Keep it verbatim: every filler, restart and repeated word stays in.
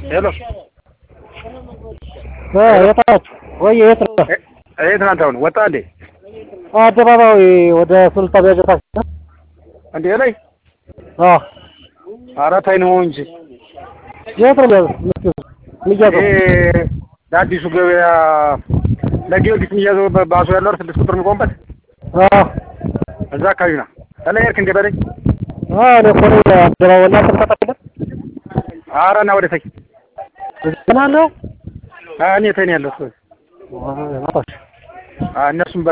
ሄሎ የታች ወይ የት ነው? እየት ናት አሁን? ወጣ እንዴ? አደባባይ ወደ ሱልጣ ቢያገታ እንዴ ላይ አዎ አራት አይ ነው እንጂ የት ነው የሚያዘው? ለአዲሱ ገበያ ለጊዮርጊስ የሚያዘው ባሱ ያለው ስድስት ቁጥር የሚቆምበት አዎ እዛ አካባቢ ነው። እኔ እርክ እንደ በለኝ አዎ ለኮሬ አደባባይና ተፈታተለ አራና ወደ ተይ እና ነው እኔ ተኔ ያለው እሱ አዎ ማታሽ እነሱም